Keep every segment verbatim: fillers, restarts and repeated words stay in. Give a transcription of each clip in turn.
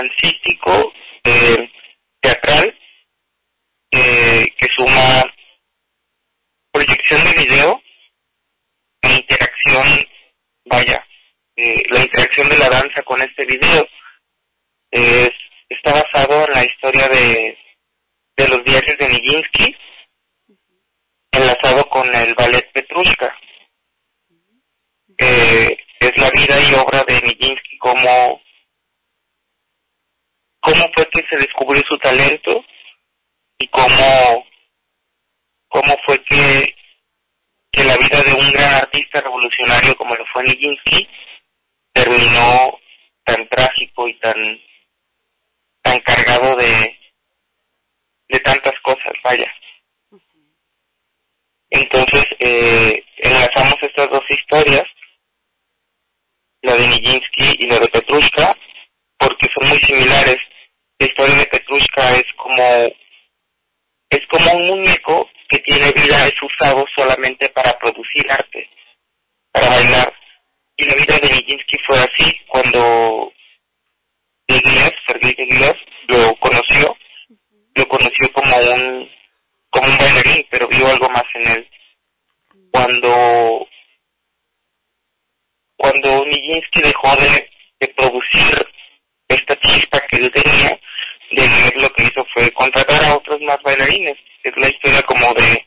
dancístico, eh, teatral, eh, que suma proyección de video e interacción, vaya, eh, la interacción de la danza con este video. Eh, está basado en la historia de, de los diarios de Nijinsky, enlazado con el ballet Petrushka. Eh, es la vida y obra de Nijinsky, cómo, cómo fue que se descubrió su talento y cómo, cómo fue que, que la vida de un gran artista revolucionario como lo fue Nijinsky terminó tan trágico y tan, tan cargado de, de tantas cosas, vaya. Entonces, eh, enlazamos estas dos historias, la de Nijinsky y la de Petrushka, porque son muy similares. La historia de Petrushka es como, es como un muñeco que tiene vida, es usado solamente para producir arte, para bailar. Y la vida de Nijinsky fue así. Cuando Diaghilev, Sergei Diaghilev, lo conoció, lo conoció como un, como un bailarín, pero vio algo más en él. Cuando Cuando Nijinsky dejó de, de producir esta chispa que él tenía, de lo que hizo fue contratar a otros más bailarines. Es la historia como de,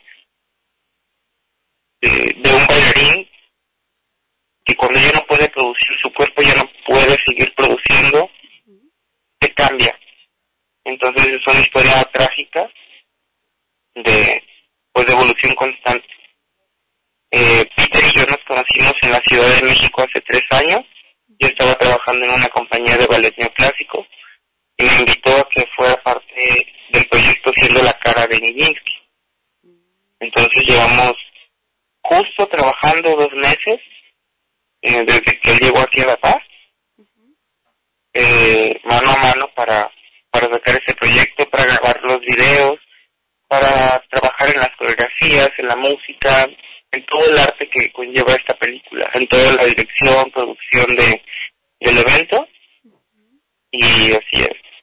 de, de un bailarín que cuando ya no puede producir, su cuerpo ya no puede seguir produciendo, se cambia. Entonces es una historia trágica de, pues, de evolución constante. Eh, Peter y yo nos conocimos en la Ciudad de México hace tres años. Yo estaba trabajando en una compañía de ballet neoclásico y me invitó a que fuera parte del proyecto siendo la cara de Nijinsky. Entonces llevamos justo trabajando dos meses eh, desde que él llegó aquí a La Paz, eh, mano a mano para, para sacar ese proyecto, para grabar los videos, para trabajar en las coreografías, en la música, en todo el arte que conlleva esta película, en toda la dirección, producción de del evento, y así es.